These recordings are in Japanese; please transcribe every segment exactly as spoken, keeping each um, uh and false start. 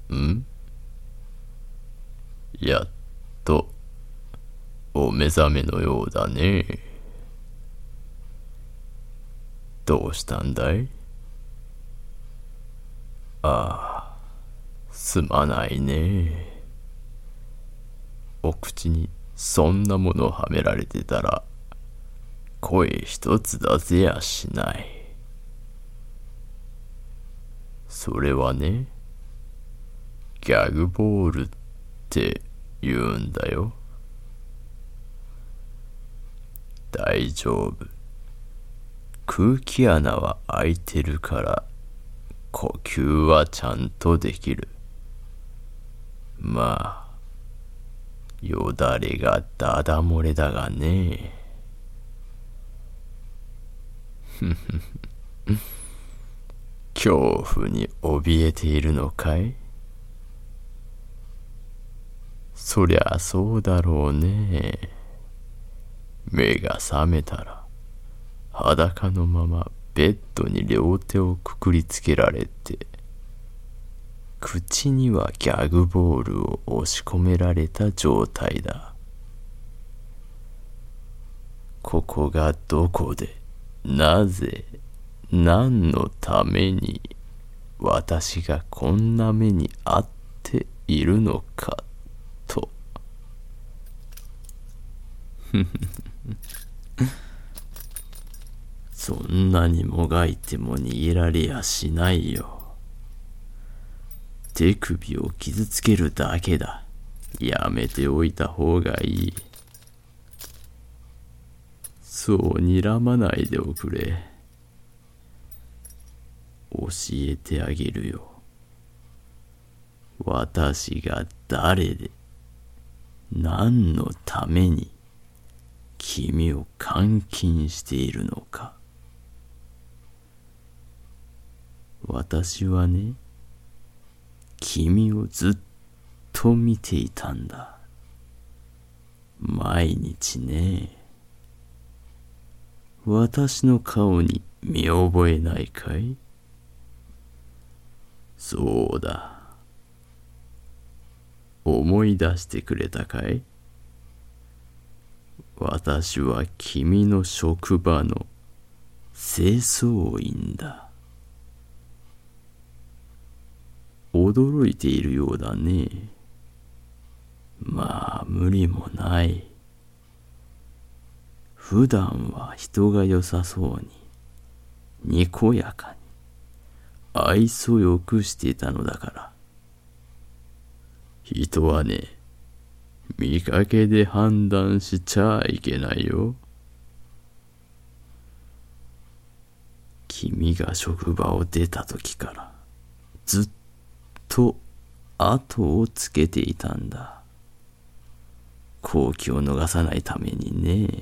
んやっとお目覚めのようだね。どうしたんだい？ああ、すまないね。お口にそんなものはめられてたら声一つ出せやしない。それはね、ギャグボールって言うんだよ。大丈夫。空気穴は開いてるから呼吸はちゃんとできる。まあ、よだれがダダ漏れだがね。恐怖に怯えているのかい？そりゃそうだろうね。目が覚めたら裸のままベッドに両手をくくりつけられて、口にはギャグボールを押し込められた状態だ。ここがどこで、なぜ、何のために私がこんな目に遭っているのかと。そんなにもがいても逃げられやしないよ。手首を傷つけるだけだ。やめておいた方がいい。そう睨まないでおくれ。教えてあげるよ。私が誰で、何のために君を監禁しているのか。私はね、君をずっと見ていたんだ。毎日ね。私の顔に見覚えないかい？そうだ。思い出してくれたかい？私は君の職場の清掃員だ。驚いているようだね。まあ無理もない。普段は人が良さそうに、にこやかに、愛想よくしていたのだから。人はね、見かけで判断しちゃいけないよ。君が職場を出た時からずっと後をつけていたんだ。好機を逃さないためにね。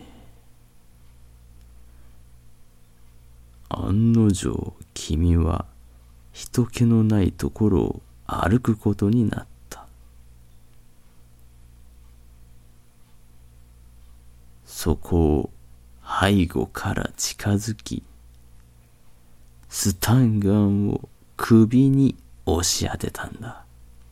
案の定君は人気のないところを歩くことになった。そこを背後から近づき、スタンガンを首に押し当てたんだ。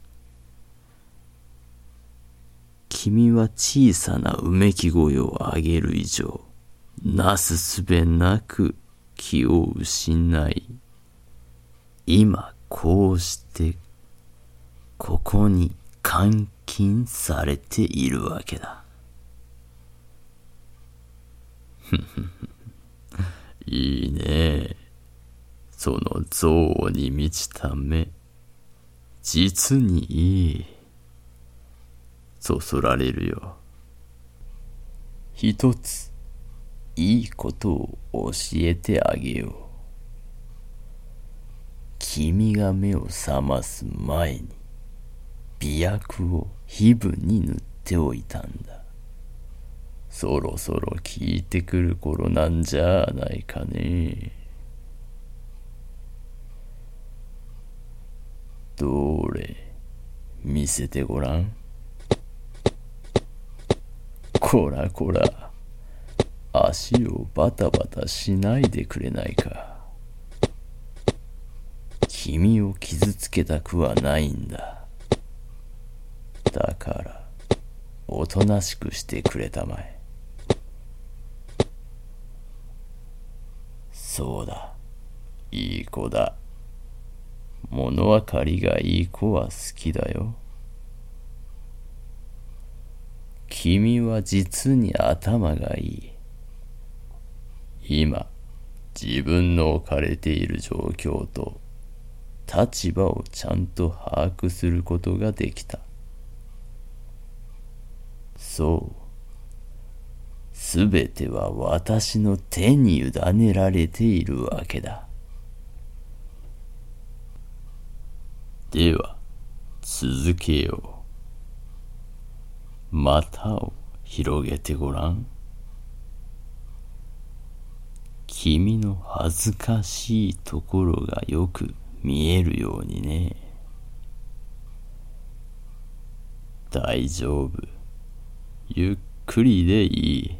君は小さなうめき声を上げる以上、なすすべなく気を失い、今こうしてここに監禁されているわけだ。いいね。その憎悪に満ちた目、実にいい。そそられるよ。一ついいことを教えてあげよう。君が目を覚ます前に媚薬を皮膚に塗っておいたんだ。そろそろ効いてくる頃なんじゃないかね。どれ、見せてごらん。こらこら、足をバタバタしないでくれないか。君を傷つけたくはないんだ。 だからおとなしくしてくれたまえ。そうだ、いい子だ。物分かりがいい子は好きだよ。君は実に頭がいい。今、自分の置かれている状況と立場をちゃんと把握することができた。そう。すべては私の手に委ねられているわけだ。では、続けよう。股を広げてごらん。君の恥ずかしいところがよく見えるようにね。大丈夫。ゆっくりでいい。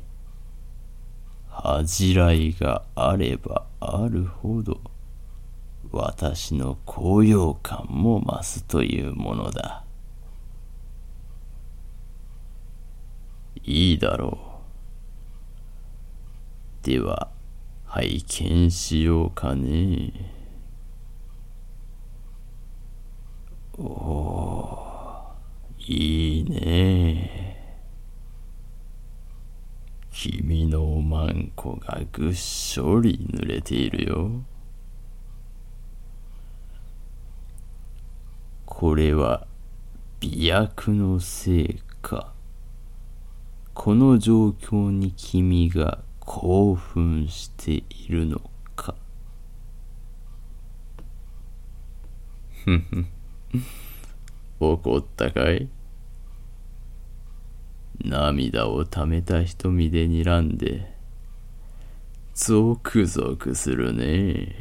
恥じらいがあればあるほど、私の高揚感も増すというものだ。いいだろう。では、拝見しようかね。おお、いいね。君のおまんこがぐっしょり濡れているよ。これは媚薬のせいか。この状況に君が興奮しているのか。ふふ、怒ったかい？涙をためた瞳で睨んで、ゾクゾクするね。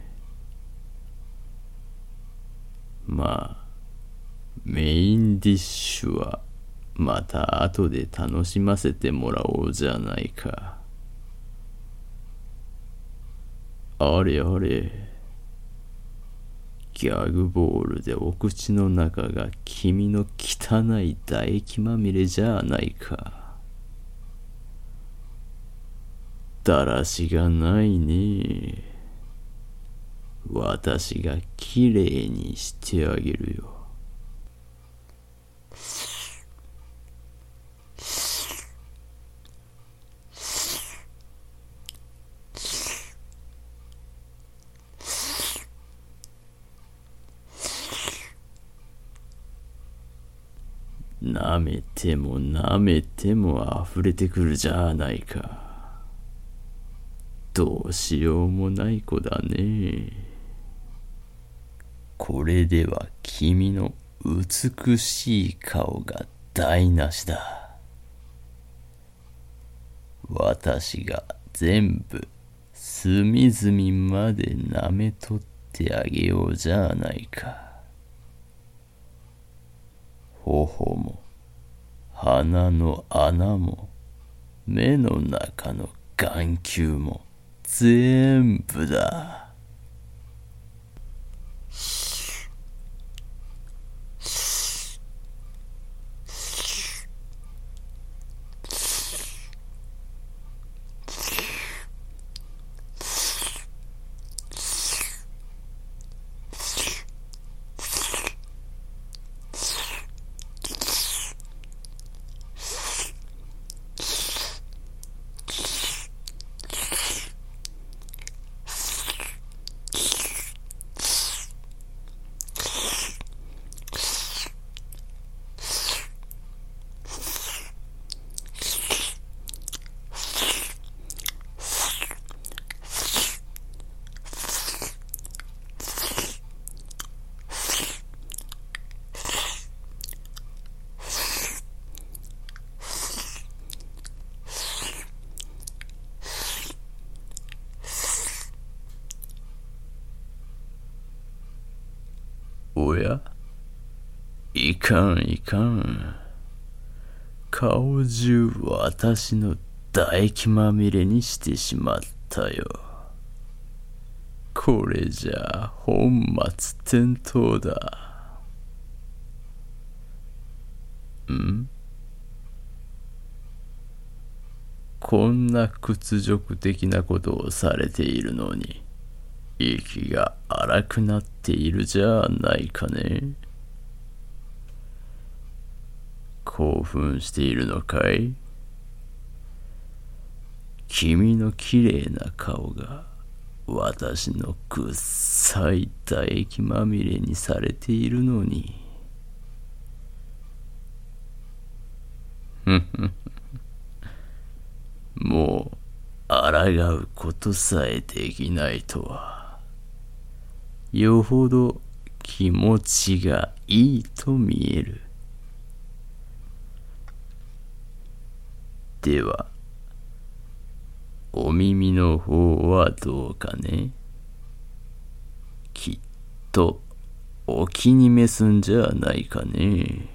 まあ、メインディッシュはまた後で楽しませてもらおうじゃないか。あれあれ、ギャグボールでお口の中が君の汚い唾液まみれじゃないか。だらしがないね。私がきれいにしてあげるよ。舐めても舐めても溢れてくるじゃないか。どうしようもない子だね。これでは君の美しい顔が台無しだ。私が全部隅々まで舐めとってあげようじゃないか。頬も鼻の穴も目の中の眼球も全部だ。おや、いかんいかん。顔中私の唾液まみれにしてしまったよ。これじゃ本末転倒だ。 んこんな屈辱的なことをされているのに、息が荒くなっているじゃないかね。興奮しているのかい？君のきれいな顔が私の臭い唾液まみれにされているのに。もう抗うことさえできないとは、よほど気持ちがいいと見える。では、お耳の方はどうかね。きっとお気に召すんじゃないかね。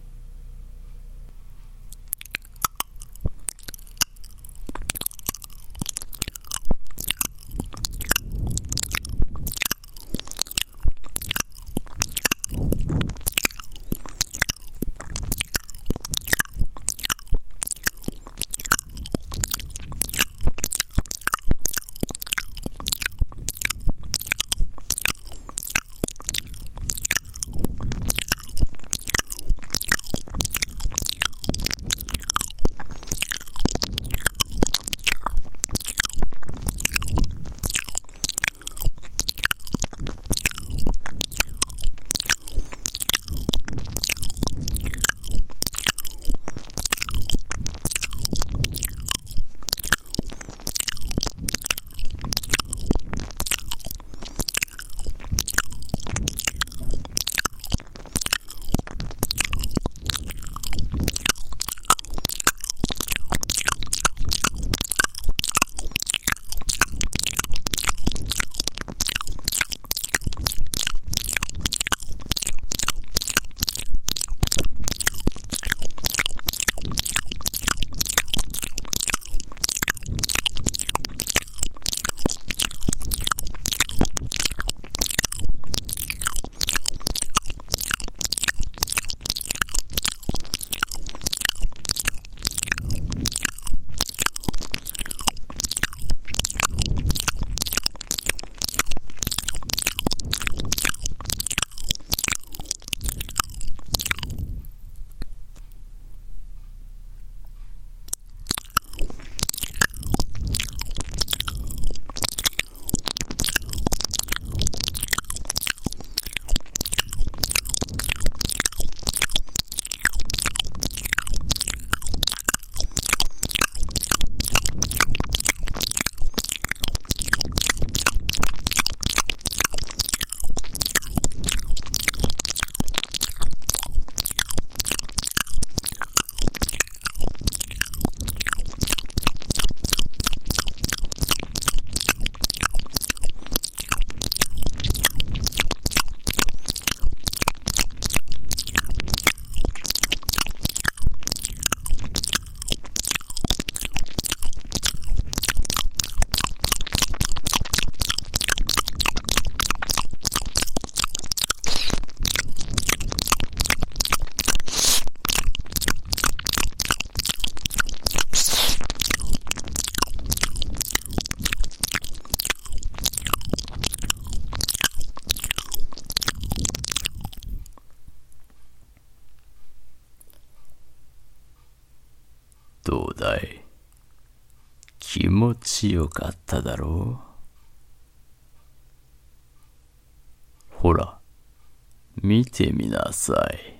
どうだい？気持ちよかっただろう？ほら、見てみなさい。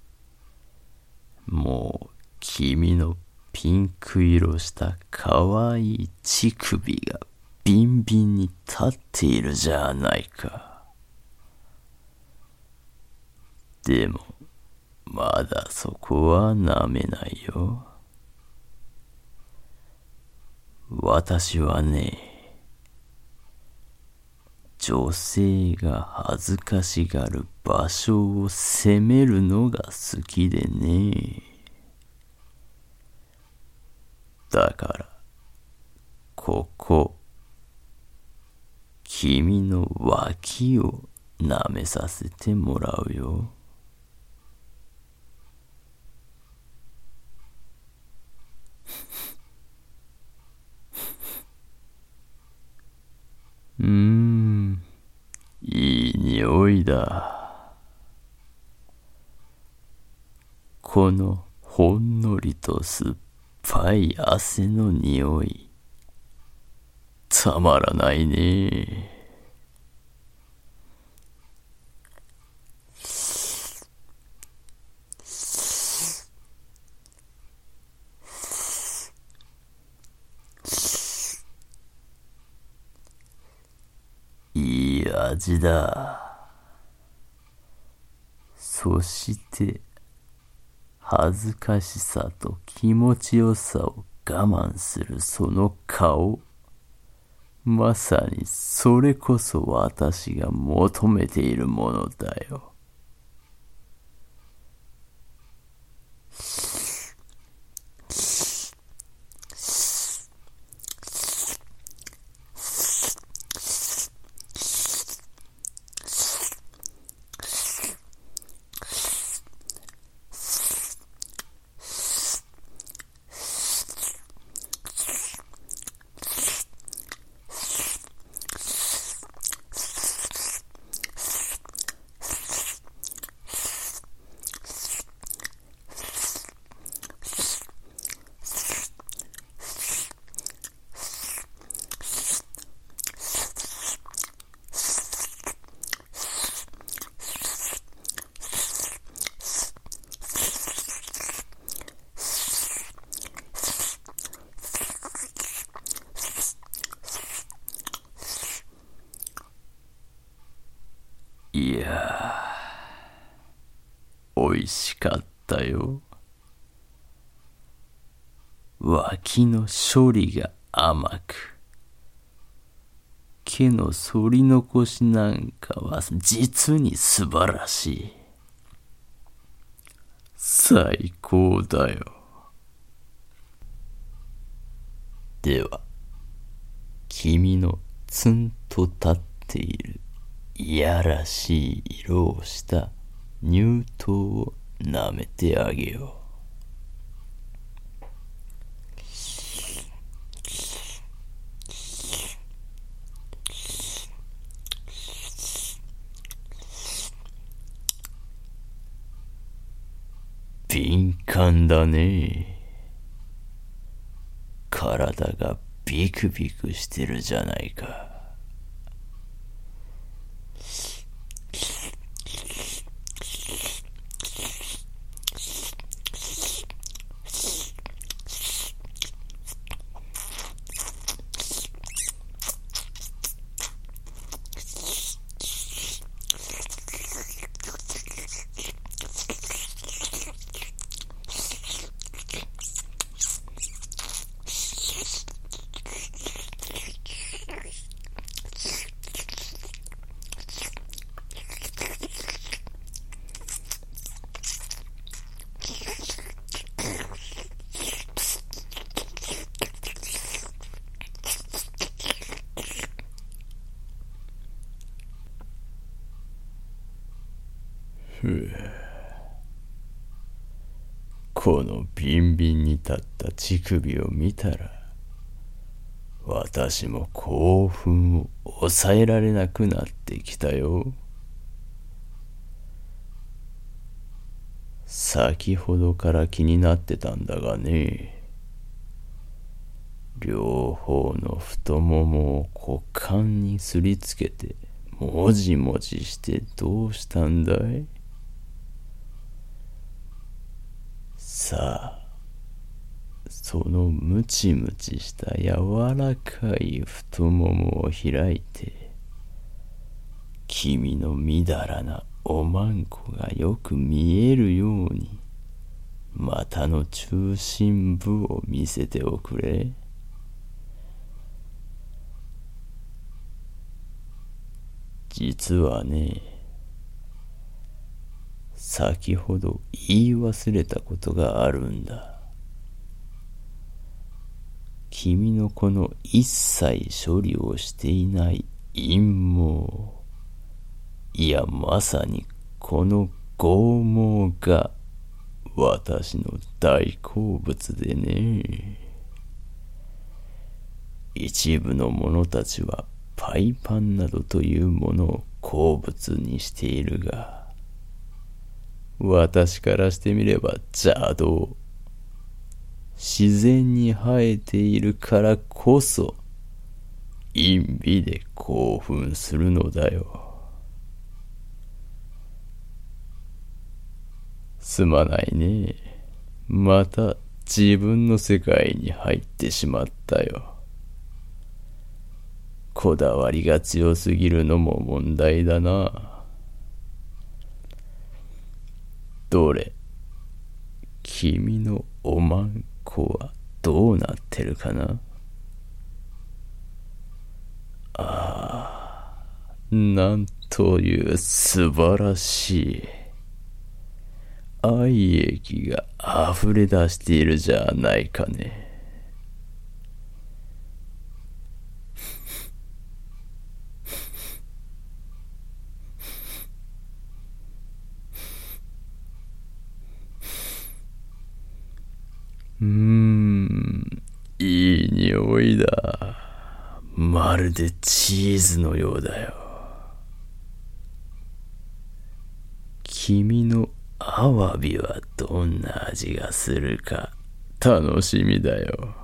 もう君のピンク色したかわいい乳首がビンビンに立っているじゃないか。でもまだそこは舐めないよ。私はね、女性が恥ずかしがる場所を責めるのが好きでね。だからここ、君の脇を舐めさせてもらうよ。 いだ。このほんのりと酸っぱい汗の匂い、たまらないね。いい味だ。そして恥ずかしさと気持ちよさを我慢するその顔、まさにそれこそ私が求めているものだよ。いやー、おいしかったよ。脇の処理が甘く、毛の剃り残しなんかは実に素晴らしい。最高だよ。では、君のツンと立っているいやらしい色をした乳頭を舐めてあげよう。敏感だね。体がビクビクしてるじゃないか。このビンビンに立った乳首を見たら、私も興奮を抑えられなくなってきたよ。先ほどから気になってたんだがね、両方の太ももを股間にすりつけてもじもじしてどうしたんだい？さあ、そのムチムチした柔らかい太ももを開いて、君のみだらなおまんこがよく見えるように股の中心部を見せておくれ。実はね、先ほど言い忘れたことがあるんだ。君のこの一切処理をしていない陰毛、いやまさにこの剛毛が私の大好物でね。一部の者たちはパイパンなどというものを好物にしているが、私からしてみれば邪道。自然に生えているからこそ陰美で興奮するのだよ。すまないね。また自分の世界に入ってしまったよ。こだわりが強すぎるのも問題だな。どれ、君のおまんこはどうなってるかな。ああ、なんという素晴らしい愛液が溢れ出しているじゃないかね。うーん、いい匂いだ。まるでチーズのようだよ。君のアワビはどんな味がするか楽しみだよ。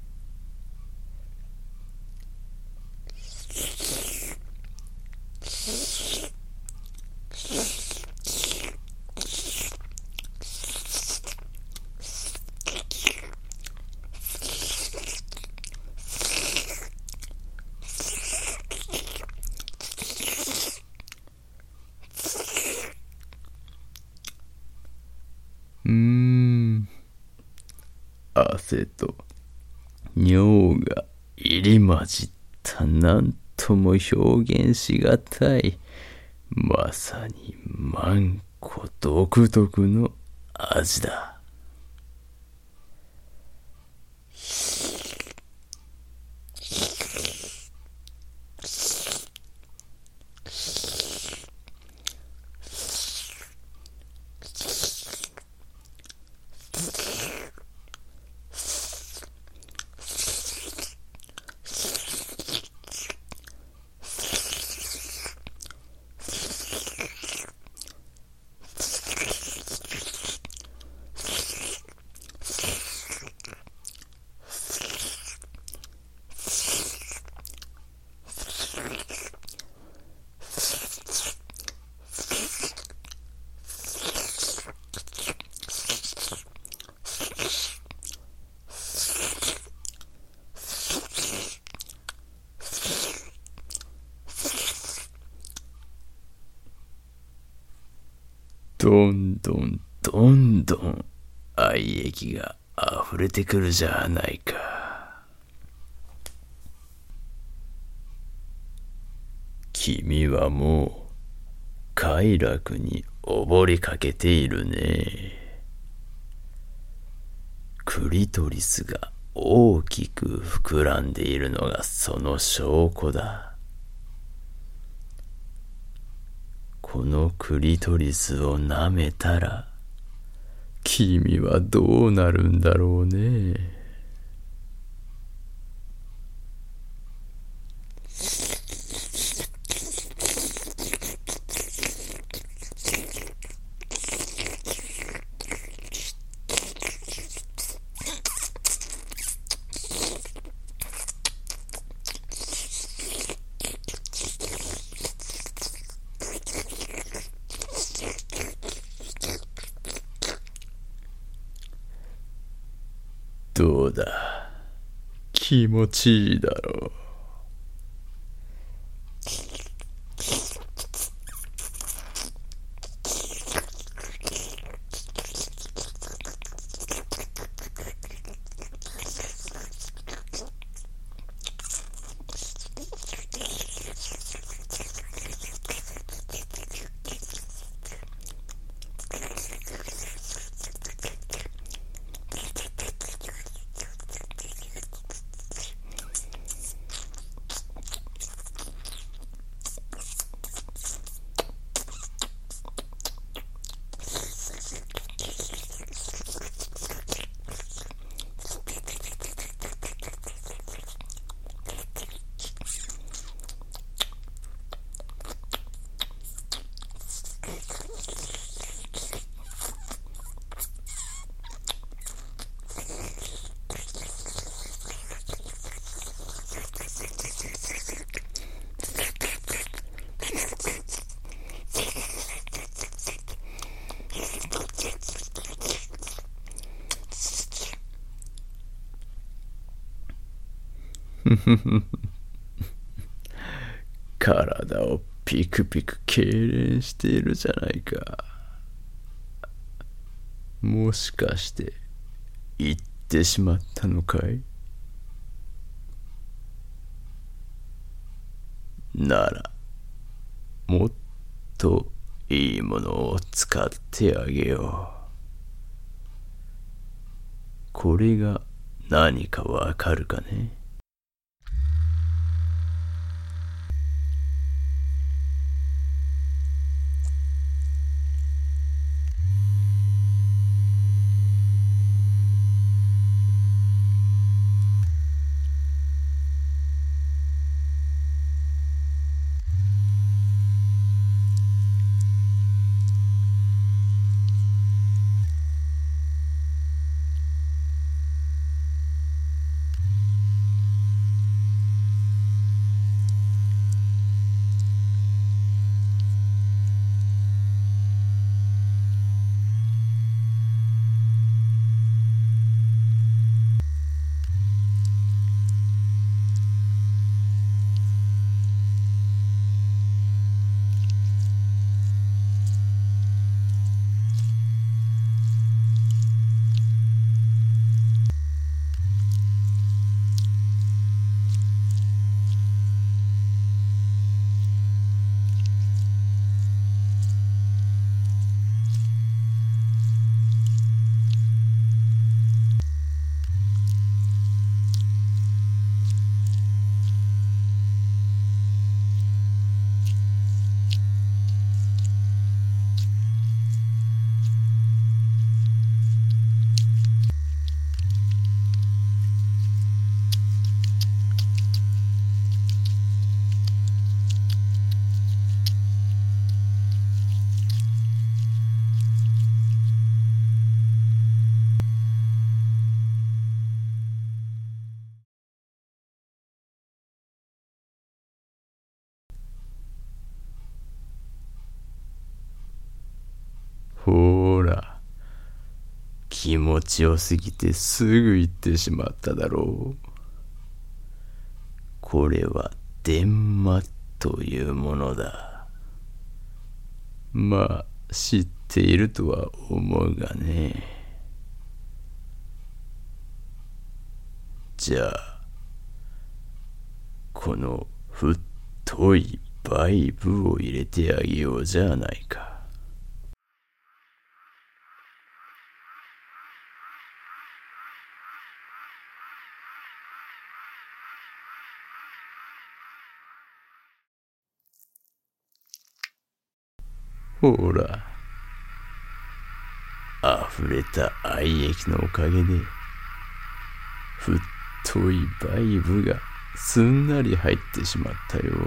うーん、汗と尿が入り混じったなんとも表現しがたい、まさにマンコ独特の味だ。どんどんどんどん愛液が溢れてくるじゃないか。君はもう快楽に溺れかけているね。クリトリスが大きく膨らんでいるのがその証拠だ。このクリトリスを舐めたら君はどうなるんだろうね。どうだ、気持ちいいだろう。 体をピクピク痙攣しているじゃないか。もしかして行ってしまったのかい？ならもっといいものを使ってあげよう。これが何かわかるかね？ほーら、気持ちよすぎてすぐ行ってしまっただろう。これは電マというものだ。まあ知っているとは思うがね。じゃあこの太いバイブを入れてあげようじゃないか。ほら、溢れた愛液のおかげで太いバイブがすんなり入ってしまったよ。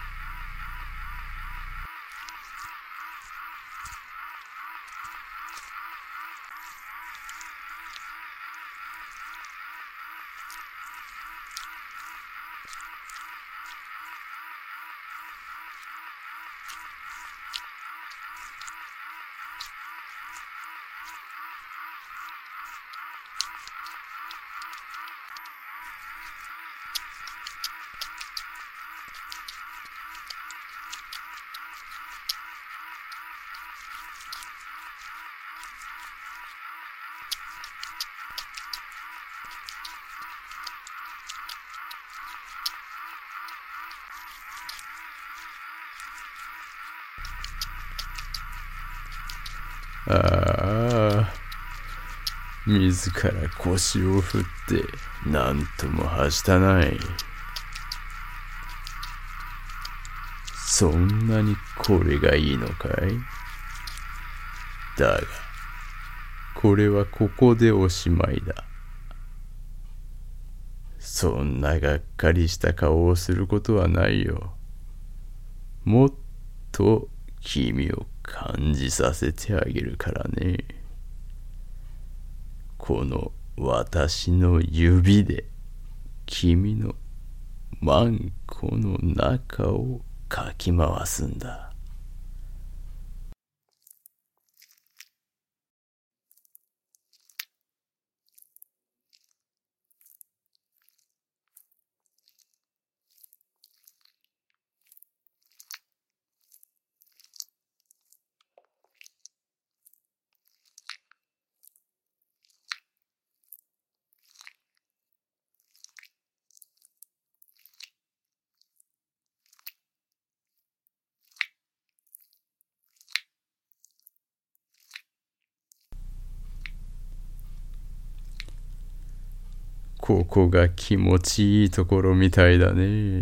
ああ、自ら腰を振って何ともはしたない。そんなにこれがいいのかい？だがこれはここでおしまいだ。そんながっかりした顔をすることはないよ。もっと君を感じさせてあげるからね。この私の指で君のマンコの中をかき回すんだ。 ここが気持ちいいところみたいだね。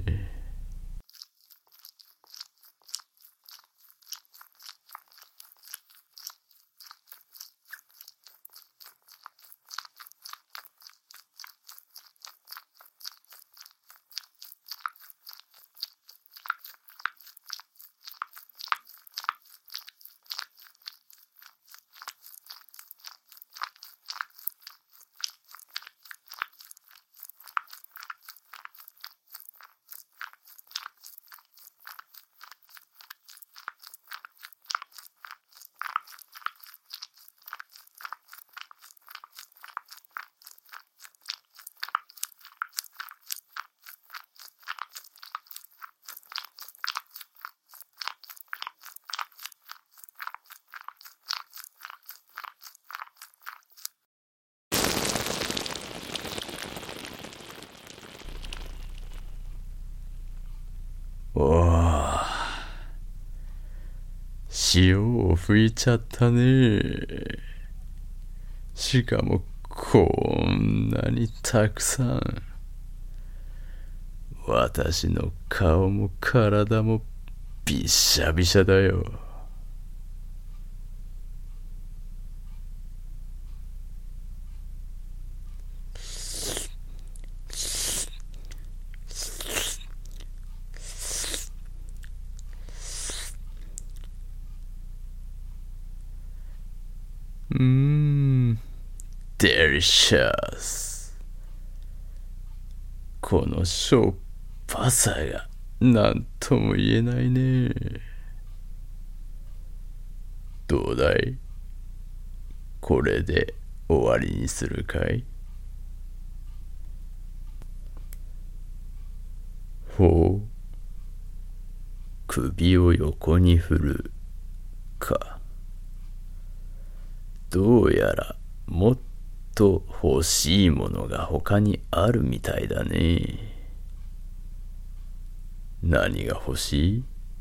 おー、潮を吹いちゃったね。しかもこんなにたくさん。私の顔も体もびっしゃびしゃだよ。うーん、デリシャス。このしょっぱさがなんとも言えないね。どうだい？これで終わりにするかい？ほう。首を横に振るか。どうやらもっと欲しいものが他にあるみたいだね。何が欲しい？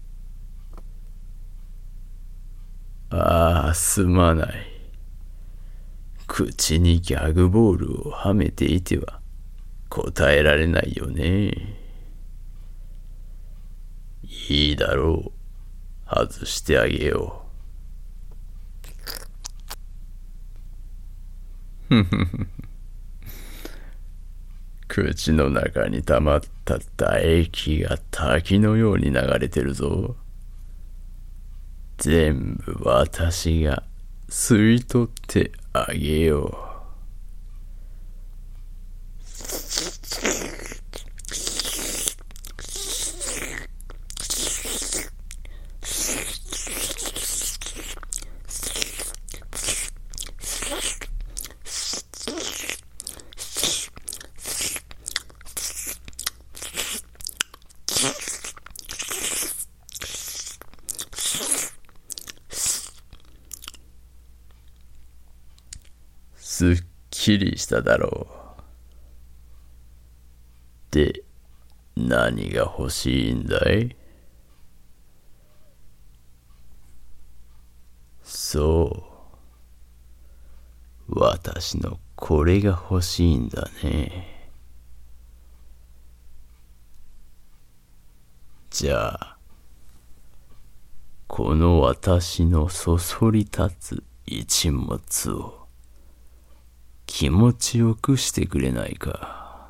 ああ、すまない。口にギャグボールをはめていては答えられないよね。いいだろう。外してあげよう。ふふふ。口の中に溜まった唾液が滝のように流れてるぞ。全部私が吸い取ってあげよう。すっきりしただろう。で、何が欲しいんだい？そう。私のこれが欲しいんだね。じゃあ、この私のそそり立つ一物を気持ちよくしてくれないか。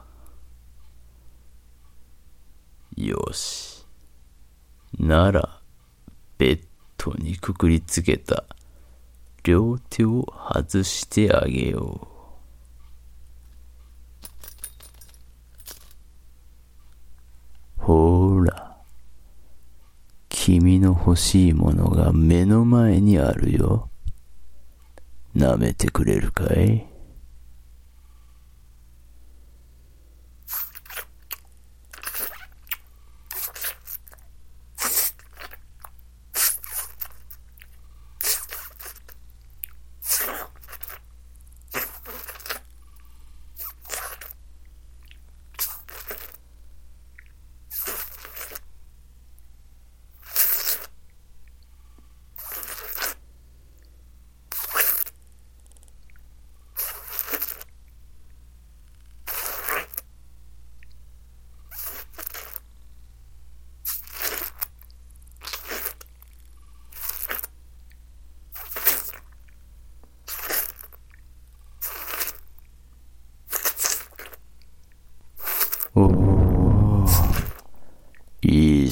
よし。なら、ベッドにくくりつけた両手を外してあげよう。ほーら、君の欲しいものが目の前にあるよ。舐めてくれるかい？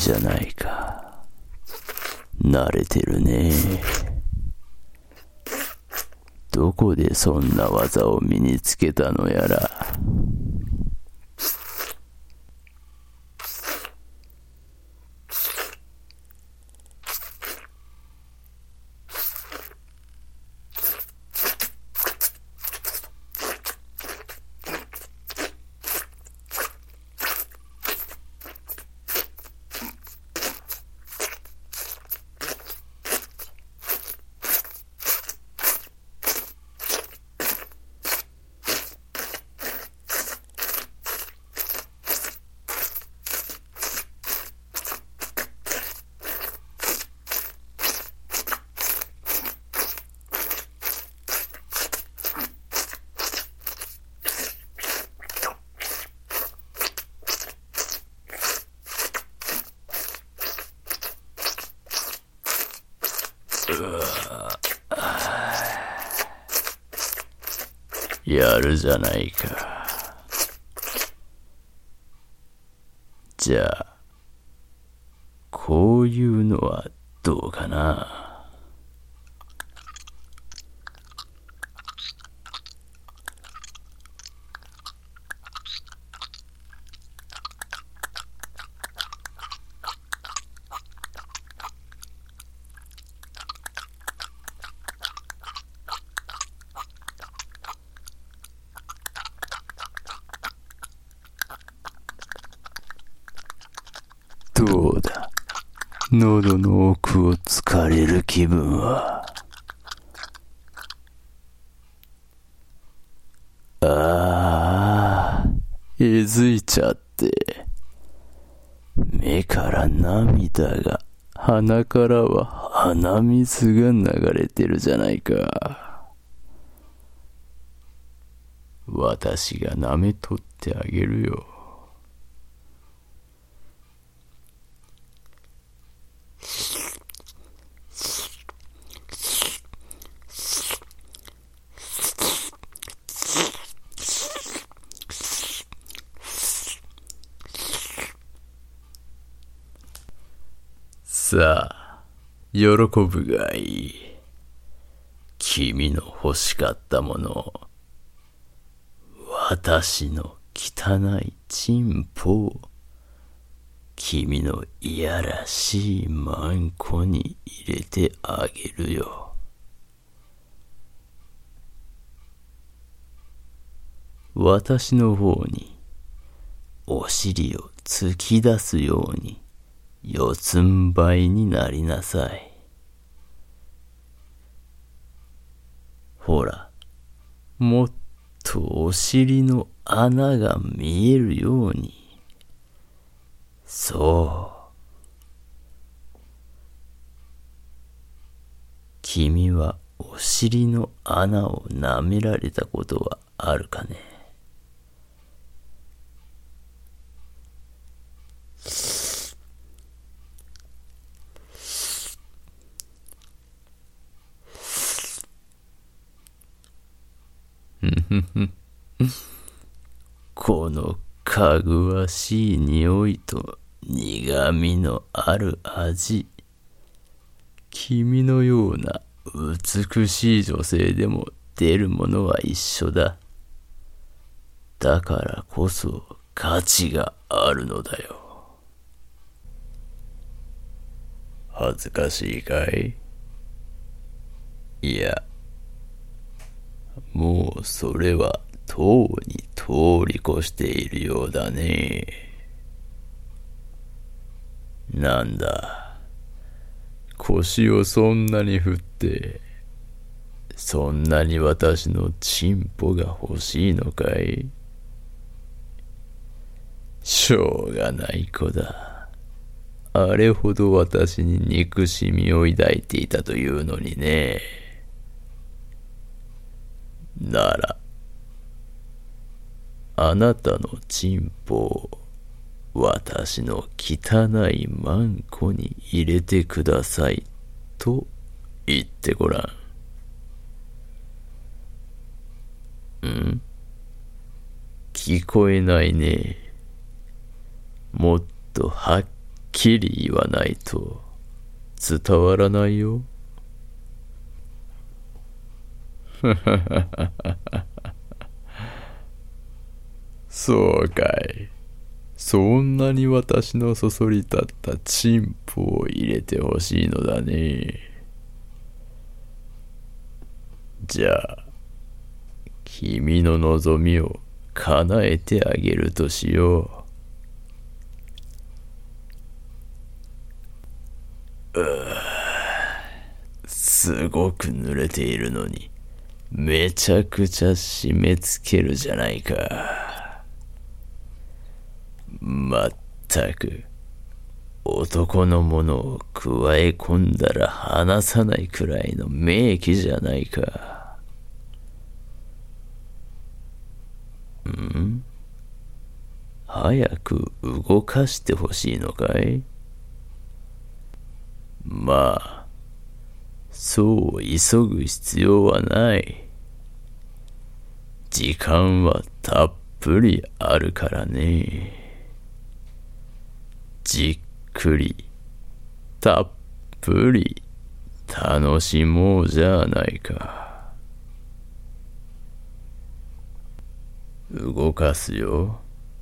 じゃないか。慣れてるね。どこでそんな技を身につけたのやら。やるじゃないか。じゃあ、こういうのはどうかな。どうだ、喉の奥をつかれる気分は。ああ、えずいちゃって、目から涙が、鼻からは鼻水が流れてるじゃないか。私が舐めとってあげるよ。さあ、喜ぶがいい。君の欲しかったもの、私の汚いチンポを、君のいやらしいマンコに入れてあげるよ。私の方に、お尻を突き出すように、四つん這いになりなさい。ほら、もっとお尻の穴が見えるように。そう。君はお尻の穴を舐められたことはあるかね。このかぐわしい匂いと苦みのある味。君のような美しい女性でも出るものは一緒だ。だからこそ価値があるのだよ。恥ずかしいかい？いや、もうそれはとうに通り越しているようだね。なんだ、腰をそんなに振って、そんなに私のチンポが欲しいのかい？しょうがない子だ。あれほど私に憎しみを抱いていたというのにね。なら、あなたのチンポを私の汚いマンコに入れてくださいと言ってごらん。ん？聞こえないね。もっとはっきり言わないと伝わらないよ。そうかい。そんなに私のそそり立ったチンポを入れてほしいのだね。じゃあ、君の望みを叶えてあげるとしよう。うぅ、すごく濡れているのに、めちゃくちゃ締め付けるじゃないか。まったく、男のものを加え込んだら離さないくらいの名器じゃないか。ん？早く動かしてほしいのかい？まあ、そう急ぐ必要はない。時間はたっぷりあるからね。じっくり、たっぷり楽しもうじゃないか。動かすよ。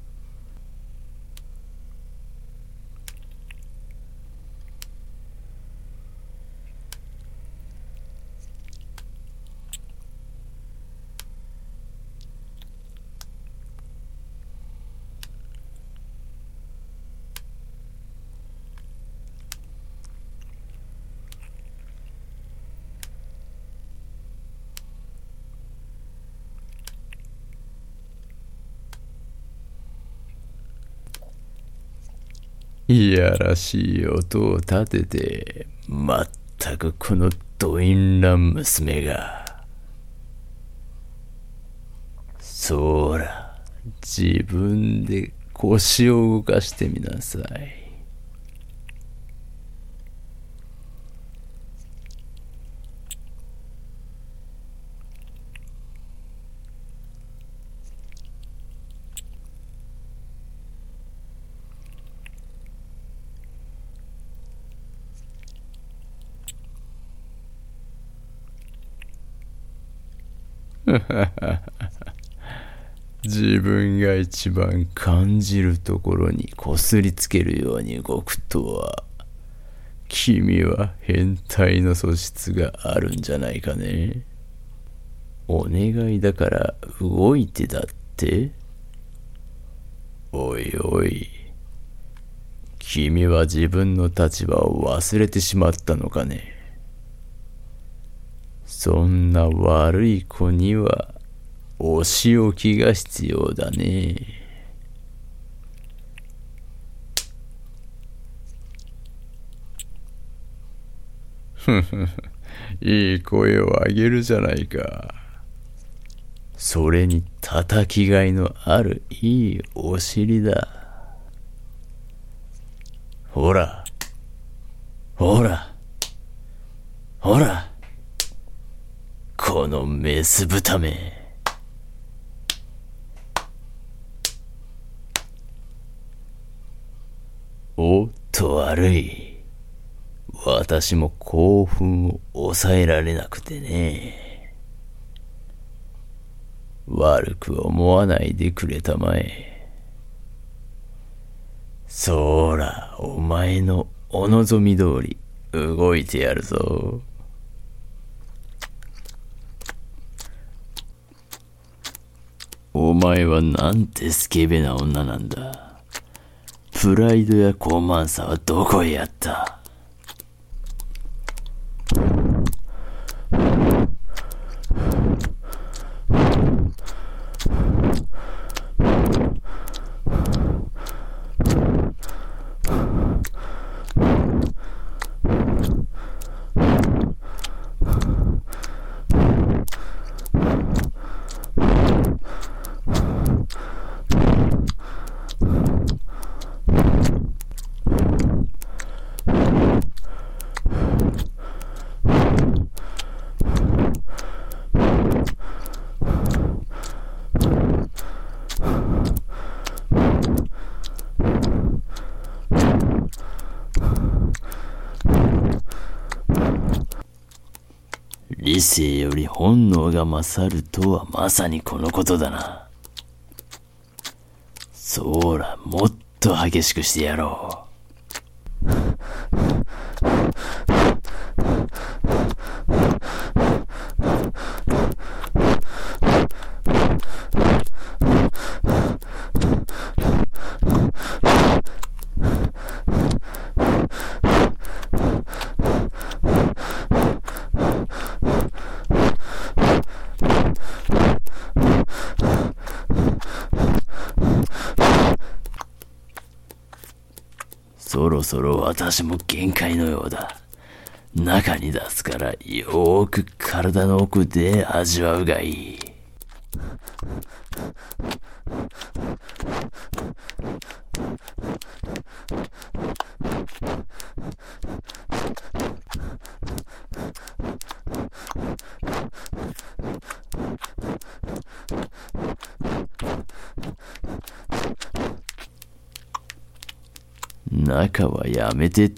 いやらしい音を立てて、まったくこのド淫乱娘が。そら、自分で腰を動かしてみなさい。自分が一番感じるところにこすりつけるように動くとは、君は変態の素質があるんじゃないかね。お願いだから動いてだって？おいおい、君は自分の立場を忘れてしまったのかね。そんな悪い子にはお仕置きが必要だね。ふふふ、いい声を上げるじゃないか。それに叩きがいのあるいいお尻だ。ほら、ほら、ほら、このメス豚め。おっと悪い。私も興奮を抑えられなくてね。悪く思わないでくれたまえ。そら、お前のお望み通り動いてやるぞ。お前はなんてスケベな女なんだ。プライドや高慢さはどこへやった？ 理性より本能が勝るとはまさにこのことだな。そうら、もっと激しくしてやろう。そろそろ私も限界のようだ。中に出すからよーく体の奥で味わうがいい。中はやめてって。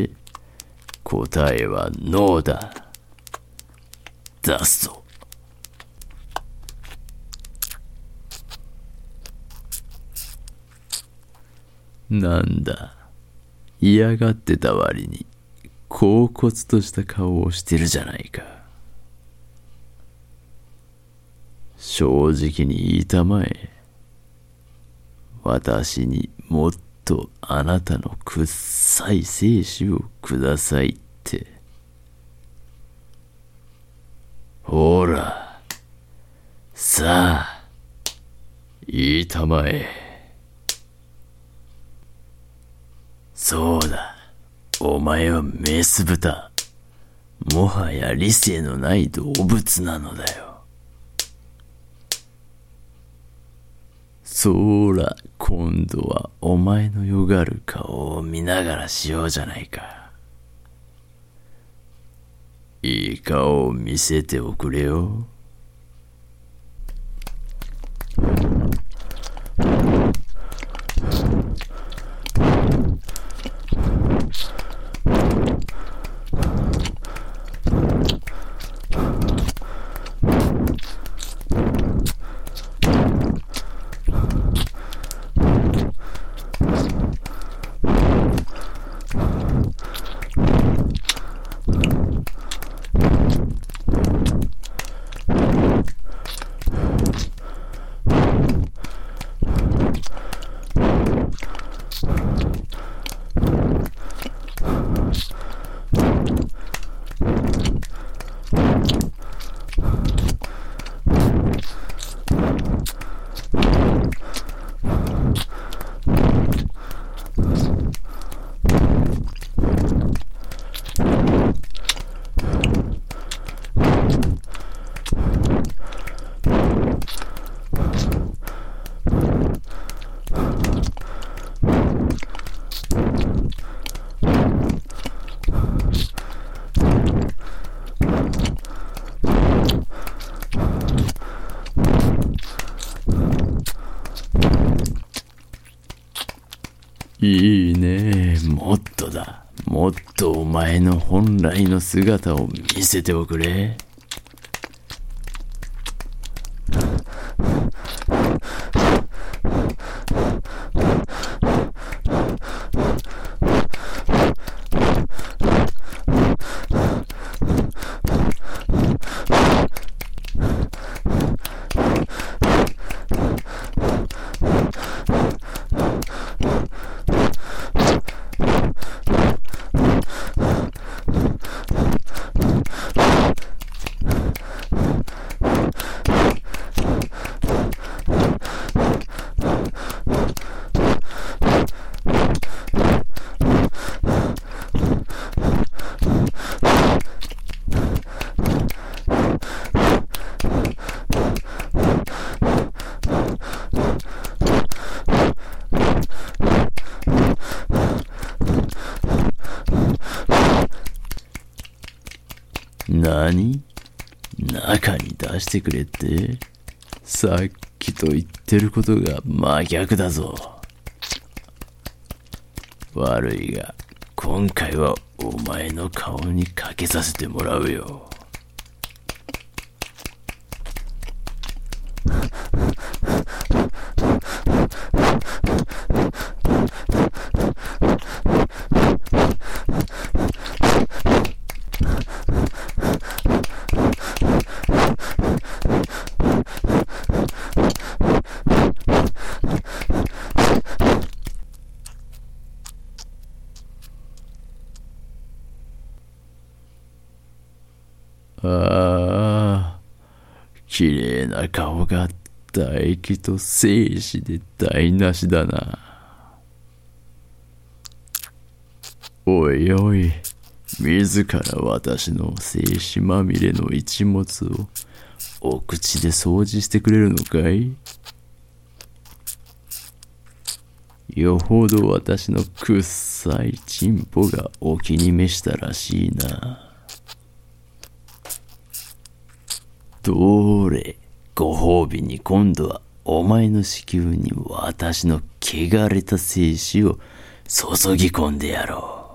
答えはノーだ。出すぞ。なんだ。嫌がってた割に恍惚とした顔をしてるじゃないか。正直に言いたまえ。私にもっとあなたのくっさい精子をくださいって。ほら、さあ、言いたまえ。そうだ、お前はメス豚。もはや理性のない動物なのだよ。そら、今度はお前のよがる顔を見ながらしようじゃないか。いい顔を見せておくれよ。いいね。もっとだ。もっとお前の本来の姿を見せておくれ。何？中に出してくれって？さっきと言ってることが真逆だぞ。悪いが、今回はお前の顔にかけさせてもらうよ。 綺麗な顔が唾液と精子で台無しだな。おいおい、自ら私の精子まみれの一物をお口で掃除してくれるのかい？よほど私のくっさいチンポがお気に召したらしいな。どれ、ご褒美に今度はお前の子宮に私の汚れた精子を注ぎ込んでやろう。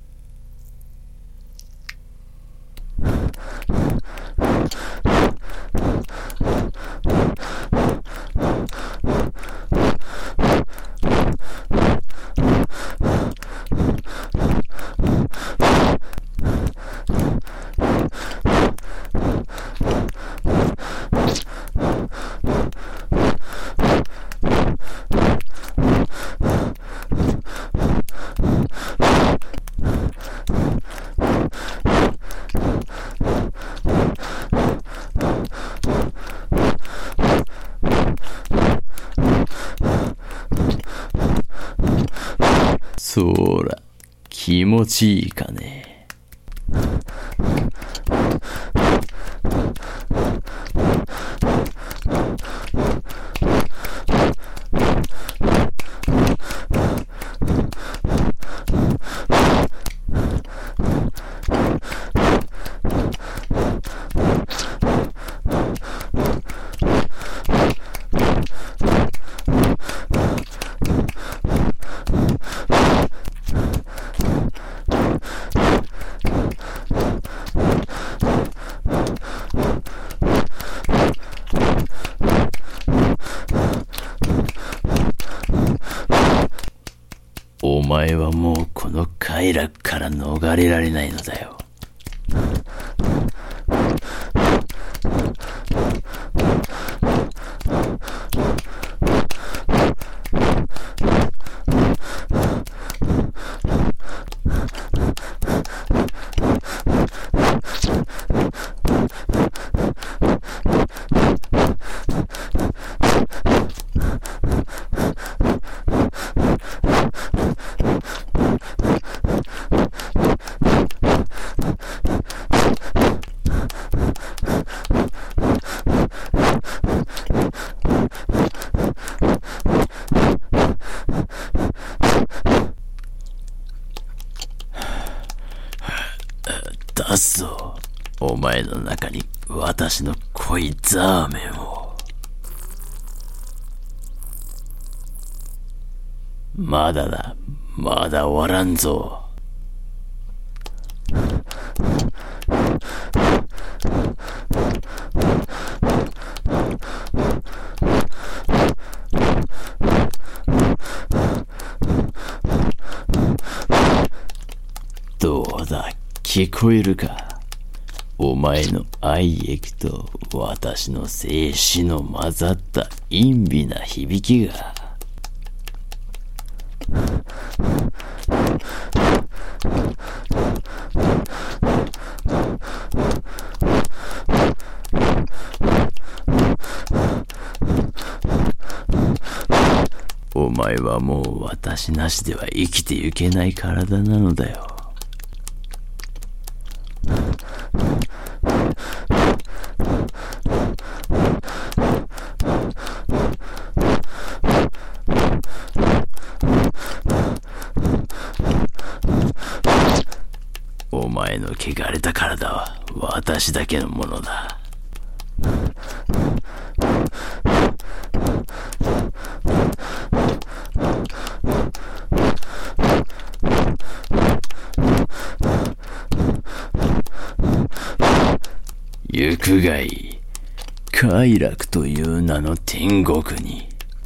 そら、気持ちいいかね。お前はもうこの快楽から逃れられないのだよ。出すぞ、お前の中に私の濃いザーメンを。まだだ、まだ終わらんぞ。どうだ、聞こえるか？お前の愛液と私の精子の混ざった陰微な響きが。お前はもう私なしでは生きてゆけない体なのだよ。お前の汚れた体は私だけのものだ。行くがいい、快楽という名の天国に。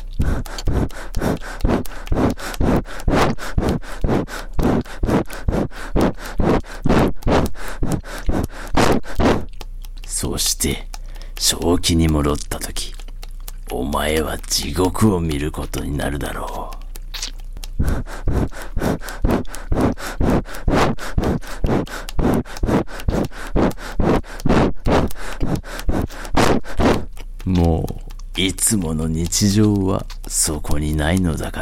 そして正気に戻ったとき、お前は地獄を見ることになるだろう。 もういつもの日常はそこにないのだから。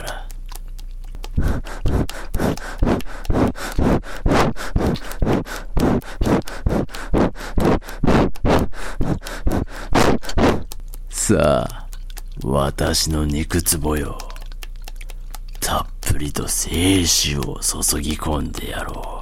さあ、私の肉壺よ。たっぷりと精子を注ぎ込んでやろう。